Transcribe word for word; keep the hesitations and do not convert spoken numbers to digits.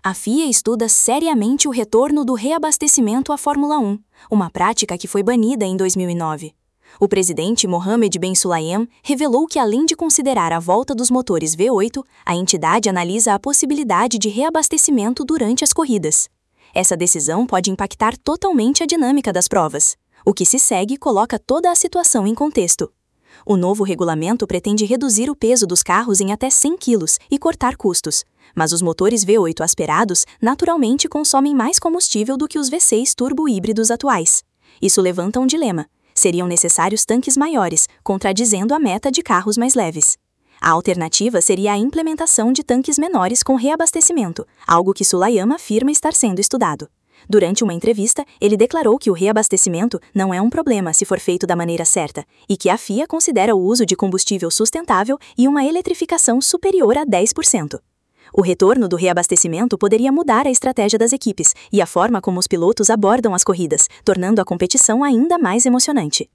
A F I A estuda seriamente o retorno do reabastecimento à Fórmula um, uma prática que foi banida em dois mil e nove. O presidente Mohammed Ben Sulayem revelou que, além de considerar a volta dos motores V oito, a entidade analisa a possibilidade de reabastecimento durante as corridas. Essa decisão pode impactar totalmente a dinâmica das provas. O que se segue coloca toda a situação em contexto. O novo regulamento pretende reduzir o peso dos carros em até cem quilos e cortar custos, mas os motores V oito aspirados naturalmente consomem mais combustível do que os V seis turbo híbridos atuais. Isso levanta um dilema. Seriam necessários tanques maiores, contradizendo a meta de carros mais leves. A alternativa seria a implementação de tanques menores com reabastecimento, algo que Sulayem afirma estar sendo estudado. Durante uma entrevista, ele declarou que o reabastecimento não é um problema se for feito da maneira certa, e que a F I A considera o uso de combustível sustentável e uma eletrificação superior a dez por cento. O retorno do reabastecimento poderia mudar a estratégia das equipes e a forma como os pilotos abordam as corridas, tornando a competição ainda mais emocionante.